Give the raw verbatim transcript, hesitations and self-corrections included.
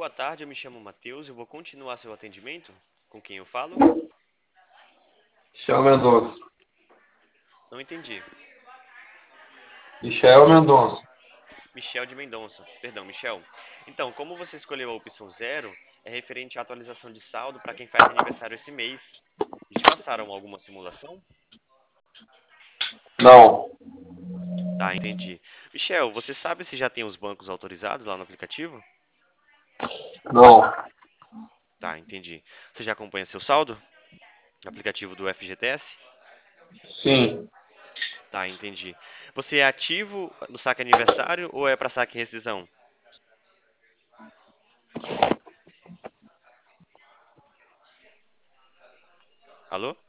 boa tarde, eu me chamo Matheus, eu vou continuar seu atendimento. Com quem eu falo? Michel Mendonça. Não entendi. Michel Mendonça. Michel de Mendonça. Perdão, Michel. Então, como você escolheu a opção zero, é referente à atualização de saldo para quem faz aniversário esse mês. Já te passaram alguma simulação? Não, Tá, entendi. Michel, você sabe se já tem os bancos autorizados lá no aplicativo? não. Tá, entendi. Você já acompanha seu saldo? No aplicativo do F G T S? Sim, Tá, entendi. Você é ativo no saque aniversário ou é para saque e rescisão? Alô?